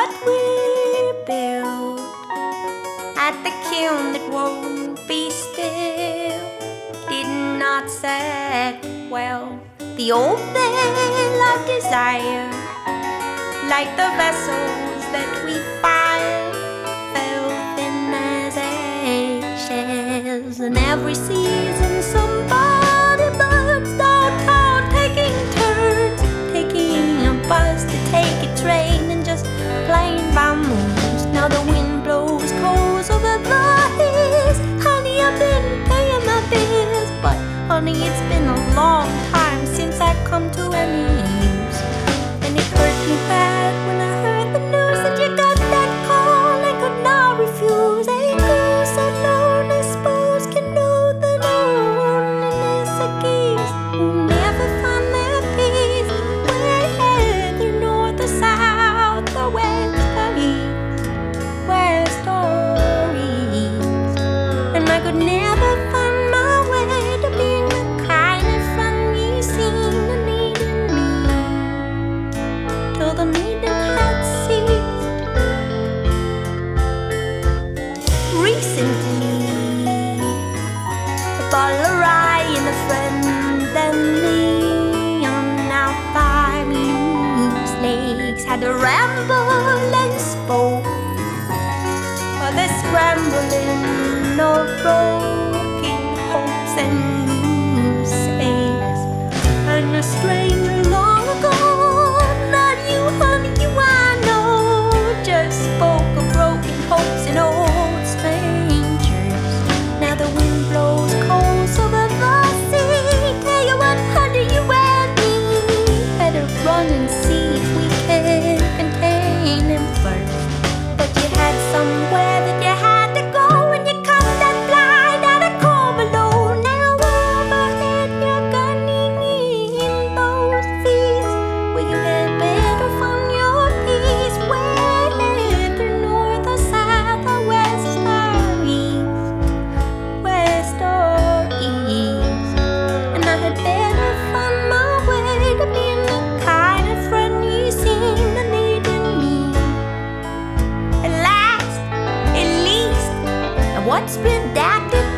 what we built at the kiln that won't be still did not set well. The old veil of desire, like the vessels that we fire, fell thin as eggshells. And every season somebody burns downtown, taking turns, taking a bus to take a train, and just playing by moons. Now the wind blows coals over the hills. Honey, I've been paying my bills, but honey, it's been a long time since I come to any use. And it hurt me bad when I heard the news that you got that call and could not refuse. A girl so alone, I suppose, can know the loneliness of geese who never find their peace, whether north or south or west or east, west or east. And I could never find my way to being the kind of friend you seem to need in me, till the needing had ceased. Recently, a bottle of rye and a friend and me on our 5 loose legs had a ramble and spoke of the scrambling of broken hopes and loose eggs. And a stranger long ago, not you, honey, you I know, just spoke of broken hopes and old strangers. Now the wind blows coals over the sea. Tell you what, honey, you and me better run and see if we can contain him first. But you had somewhere that you had to go, and you caught that flight out of Corbelow. Now overhead you're gunning in those fields where you had better find your peace, whether north or south or west or east, west or east. And I had better find my way to being the kind of friend you seem to need in me. At last, at least, and what's been that